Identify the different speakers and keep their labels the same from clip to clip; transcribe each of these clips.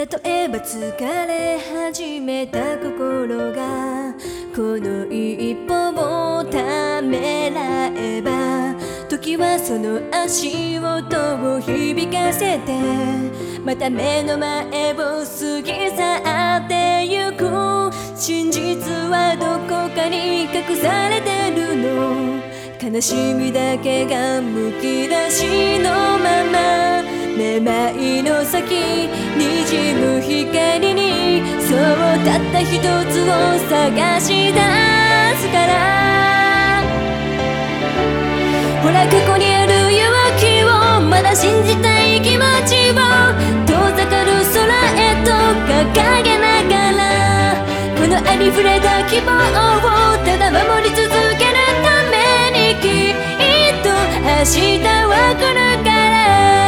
Speaker 1: 例えば疲れ始めた心がこの一歩をためらえば、時はその足音を響かせてまた目の前を過ぎ去ってゆく。真実はどこかに隠されてるの。悲しみだけがむき出しのまま、めまいの先にじむ光にそうたった一つを探し出すから。ほらここにある勇気をまだ信じたい気持ちを遠ざかる空へと掲げながら、このありふれた希望をただ守り続けるためにきっと明日は来るから。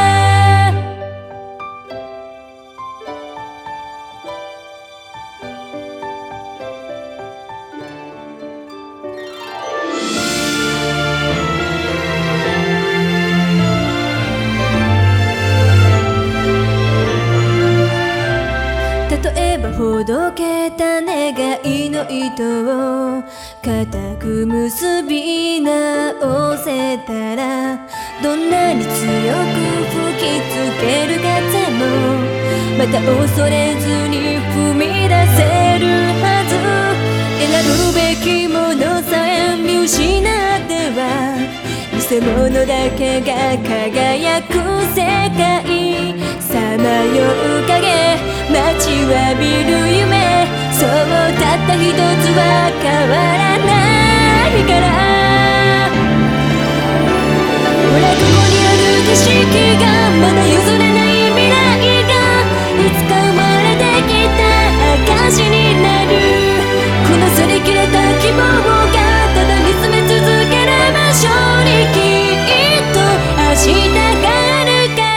Speaker 1: 例えばほどけた願いの糸を固く結び直せたら、どんなに強く吹きつける風もまた恐れずに踏み出せるはず。選ぶべきものさえ見失っては偽物だけが輝く世界。さまよう影待ちわびる夢、そうたった一つは変わらないから。ほらここにある景色がまだ譲れない未来がいつか生まれてきた証になる。この擦り切れた希望がただ見つめ続ける場所にきっと明日があるから。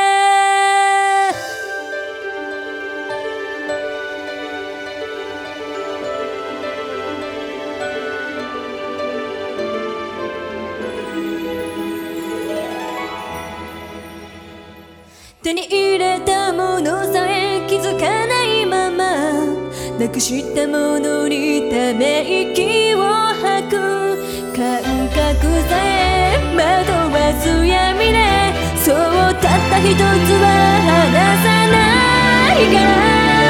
Speaker 1: 手に入れたものさえ気づかないまま、なくしたものにため息を吐く。感覚さえ惑わす闇でそうたった一つは離さないから。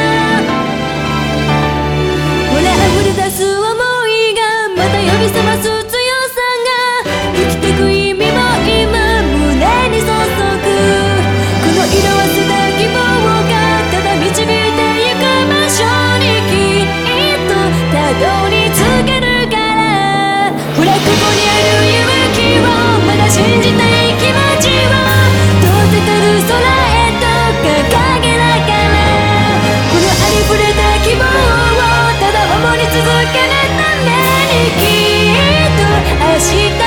Speaker 1: ほら溢れ出す想いがまた呼び覚ます強さが、生きてく意味も今胸に注ぐ。色あせた希望がただ導いてゆく場所にきっとたどり着けるから。ほらここにある勇気をまだ信じたい気持ちを遠ざかる空へと掲げながら、このありふれた希望をただ守り続けるためにきっと明日